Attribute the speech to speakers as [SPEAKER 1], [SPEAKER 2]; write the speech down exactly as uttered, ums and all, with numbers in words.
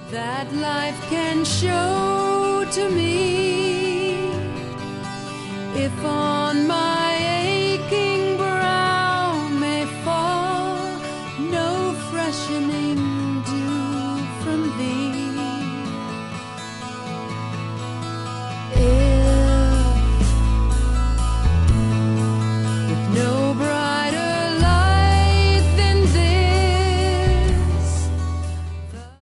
[SPEAKER 1] that life can show to me if I